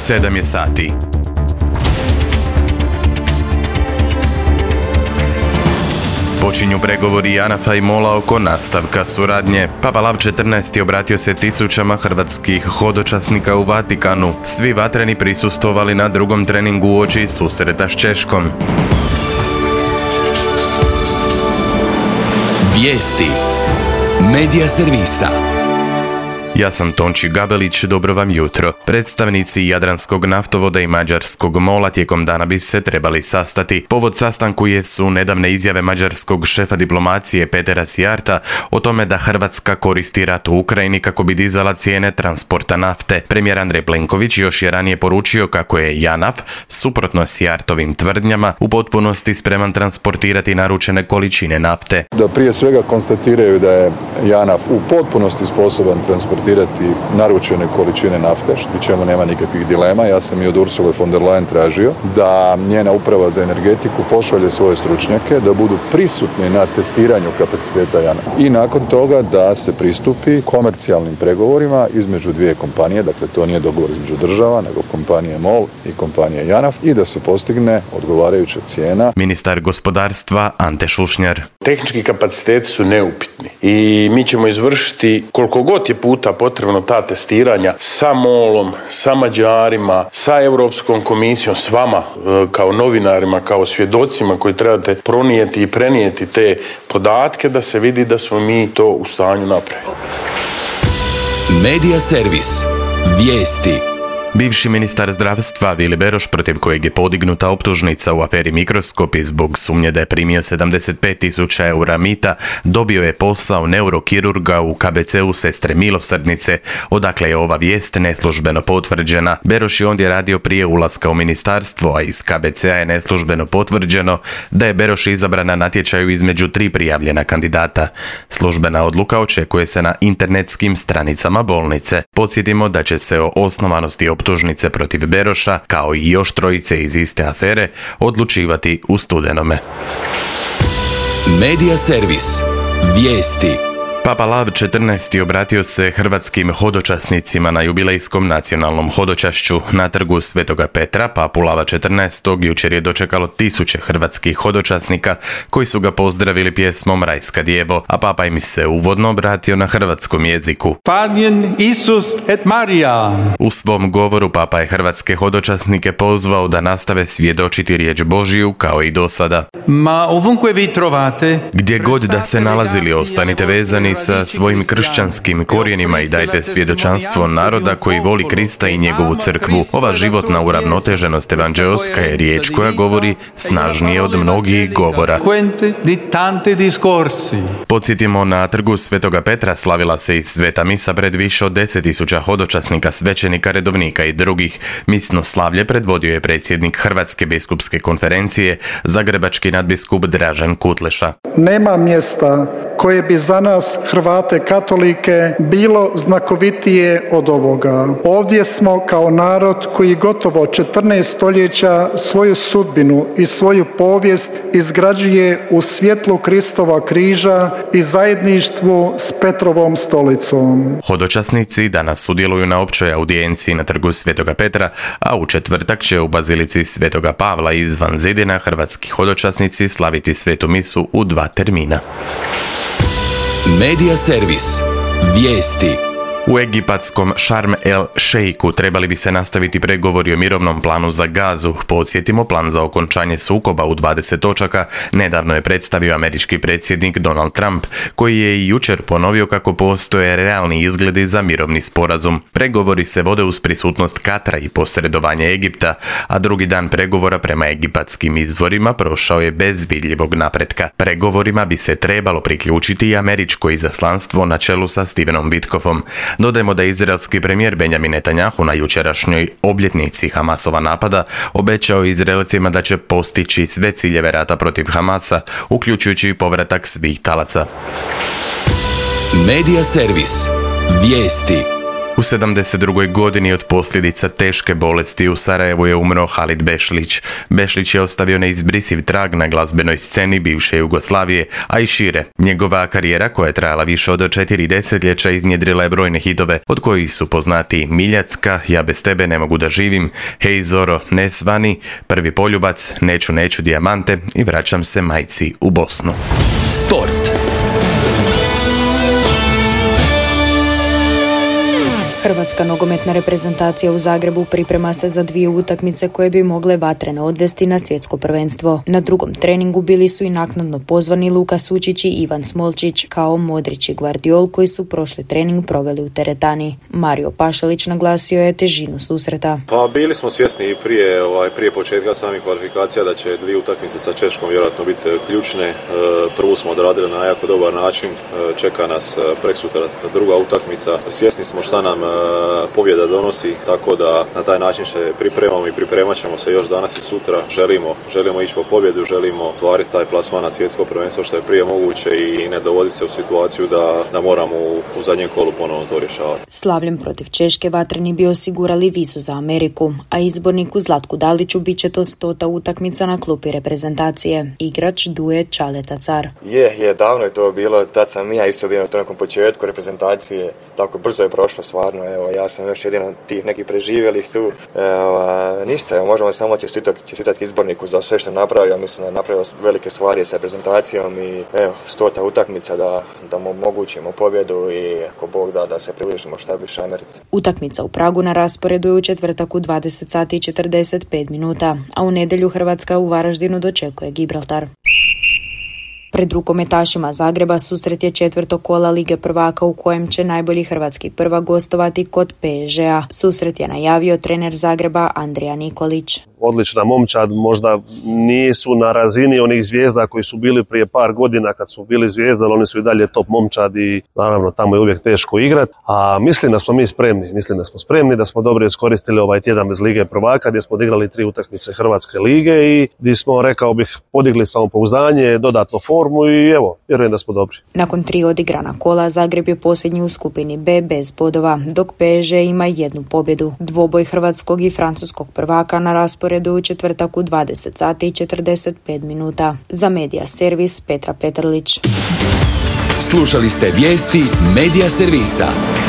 7 je sati. Počinju pregovori JANAF-a i MOL-a oko nastavka suradnje. Papa Lav 14. obratio se tisućama hrvatskih hodočasnika u Vatikanu. Svi vatreni prisustvovali na drugom treningu uoči susreta s Češkom. Vijesti Medija servisa. Ja sam Tonči Gabelić, dobro vam jutro. Predstavnici Jadranskog naftovoda i mađarskog MOL-a tijekom dana bi se trebali sastati. Povod sastanku su nedavne izjave mađarskog šefa diplomacije Petera Sijarta o tome da Hrvatska koristi rat u Ukrajini kako bi dizala cijene transporta nafte. Premijer Andrej Plenković još je ranije poručio kako je JANAF, suprotno Sijartovim tvrdnjama, u potpunosti spreman transportirati naručene količine nafte. Da prije svega konstatiraju da je JANAF u potpunosti sposoban transportirati naručene količine nafte, što čemu nema nikakvih dilema. Ja sam i od Ursule von der Leyen tražio da njena uprava za energetiku pošalje svoje stručnjake da budu prisutni na testiranju kapaciteta JANAF. I nakon toga da se pristupi komercijalnim pregovorima između dvije kompanije, dakle to nije dogovor između država, nego kompanije MOL i kompanije JANAF, i da se postigne odgovarajuća cijena. Ministar gospodarstva Ante Šušnjar. Tehnički kapaciteti su neupitni i mi ćemo izvršiti koliko god je puta potrebno ta testiranja sa MOL-om, sa Mađarima, sa Europskom komisijom, s vama kao novinarima, kao svjedocima koji trebate pronijeti i prenijeti te podatke da se vidi da smo mi to u stanju napraviti. Medija servis. Vijesti. Bivši ministar zdravstva Vili Beroš, protiv kojeg je podignuta optužnica u aferi Mikroskopi zbog sumnje da je primio 75.000 eura mita, dobio je posao neurokirurga u KBC-u Sestre Milosrdnice, odakle je ova vijest neslužbeno potvrđena. Beroš je ondje radio prije ulaska u ministarstvo, a iz KBC-a je neslužbeno potvrđeno da je Beroš izabran na natječaju između 3 prijavljena kandidata. Službena odluka očekuje se na internetskim stranicama bolnice. Podsjetimo da će se o osnovanosti optužnice protiv Beroša, kao i još trojice iz iste afere, odlučivati u studenome. Medija servis. Vijesti. Papa Lav 14. obratio se hrvatskim hodočasnicima na jubilejskom nacionalnom hodočašću. Na trgu Svetoga Petra Papu Lava 14. jučer je dočekalo tisuće hrvatskih hodočasnika koji su ga pozdravili pjesmom Rajska djevo, a Papa im se uvodno obratio na hrvatskom jeziku. Hvaljen Isus et Marija. U svom govoru Papa je hrvatske hodočasnike pozvao da nastave svjedočiti riječ Božiju kao i do sada. Ma ovunque vi trovate, gdje god da se nalazili, ostanite vezani sa svojim kršćanskim korijenima i dajte svjedočanstvo naroda koji voli Krista i njegovu crkvu. Ova životna uravnoteženost evanđeoska je riječ koja govori snažnije od mnogih govora. Podsjetimo, na trgu Svetoga Petra slavila se i sveta misa pred više od 10.000 hodočasnika, svećenika, redovnika i drugih. Misno slavlje predvodio je predsjednik Hrvatske biskupske konferencije, zagrebački nadbiskup Dražen Kutleša. Nema mjesta koje bi za nas, Hrvate katolike, bilo znakovitije od ovoga. Ovdje smo kao narod koji gotovo 14 stoljeća svoju sudbinu i svoju povijest izgrađuje u svjetlu Kristova križa i zajedništvu s Petrovom stolicom. Hodočasnici danas sudjeluju na općoj audijenciji na trgu Svetoga Petra, a u četvrtak će u bazilici Svetoga Pavla izvan zidina hrvatski hodočasnici slaviti svetu misu u 2 termina. Medija servis. Vijesti. U egipatskom Sharm el Sheikhu trebali bi se nastaviti pregovori o mirovnom planu za Gazu. Podsjetimo, plan za okončanje sukoba u 20 točaka nedavno je predstavio američki predsjednik Donald Trump, koji je i jučer ponovio kako postoje realni izgledi za mirovni sporazum. Pregovori se vode uz prisutnost Katra i posredovanje Egipta, a drugi dan pregovora prema egipatskim izvorima prošao je bez vidljivog napretka. Pregovorima bi se trebalo priključiti i američko izaslanstvo na čelu sa Stevenom Witkoffom. Dodajmo da izraelski premijer Benjamin Netanjahu na jučerašnjoj obljetnici Hamasova napada obećao Izraelcima da će postići sve ciljeve rata protiv Hamasa, uključujući i povratak svih talaca. Medija servis. Vijesti. U 72. godini od posljedica teške bolesti u Sarajevu je umro Halid Bešlić. Bešlić je ostavio neizbrisiv trag na glazbenoj sceni bivše Jugoslavije, a i šire. Njegova karijera, koja je trajala više od 4 desetljeća, iznjedrila je brojne hitove, od kojih su poznati Miljacka, Ja bez tebe ne mogu da živim, Hej Zoro, ne svani, Prvi poljubac, Neću dijamante i Vraćam se majci u Bosnu. Sport. Hrvatska nogometna reprezentacija u Zagrebu priprema se za 2 utakmice koje bi mogle vatreno odvesti na svjetsko prvenstvo. Na drugom treningu bili su i naknadno pozvani Luka Sučić i Ivan Smolčić, kao Modrić i Guardiol, koji su prošli trening proveli u teretani. Mario Pašalić naglasio je težinu susreta. Pa bili smo svjesni i prije početka samih kvalifikacija da će 2 utakmice sa Češkom vjerojatno biti ključne. Prvu smo odradili na jako dobar način, čeka nas preksutra druga utakmica. Svjesni smo šta nam pobjeda donosi, tako da na taj način se pripremamo i pripremat ćemo se još danas i sutra. Želimo ići po pobjedu, želimo ostvariti taj plasman na svjetsko prvenstvo što je prije moguće i ne dovoditi se u situaciju da moramo u zadnjem kolu ponovno to rješavati. Slavljem protiv Češke vatreni bi osigurali vizu za Ameriku, a izborniku Zlatku Daliću bit će to 100. utakmica na klupi reprezentacije. Igrač Duje Čaleta Car. Je, davno je to bilo, tad sam ja isto bio na nekom početku reprezentacije, tako brzo je prošlo stvarno. Evo, ja sam još jedan od tih nekih preživjelih tu. Ništa, možemo samo čestitati izborniku za sve što je napravio. Mislim da je napravio velike stvari sa reprezentacijom i 100. utakmica da mu omogućimo pobjedu i ako Bog da se približimo šta više Americi. Utakmica u Pragu na rasporedu je u četvrtak u 20 sati i 45 minuta, a u nedjelju Hrvatska u Varaždinu dočekuje Gibraltar. Pred rukometašima Zagreba susret je 4. kola Lige prvaka u kojem će najbolji hrvatski prvak gostovati kod PSG-a. Susret je najavio trener Zagreba Andrija Nikolić. Odlična momčad, možda nisu na razini onih zvijezda koji su bili prije par godina kad su bili zvijezda, ali oni su i dalje top momčad i naravno tamo je uvijek teško igrati. A mislim da smo mi spremni, da smo dobro iskoristili ovaj tjedan bez Lige prvaka gdje smo odigrali 3 utakmice Hrvatske lige i gdje smo, rekao bih, podigli samopouzdanje, dodatno formu i evo, vjerujem da smo dobri. Nakon 3 odigrana kola Zagreb je posljednji u skupini B bez bodova, dok PSG ima 1 pobjedu. Dvoboj hrvatskog i francuskog prvaka na rasporedu u četvrtak u 20 sati i 45 minuta. Za Medija servis Petra Petrlić. Slušali ste vijesti Medija servisa.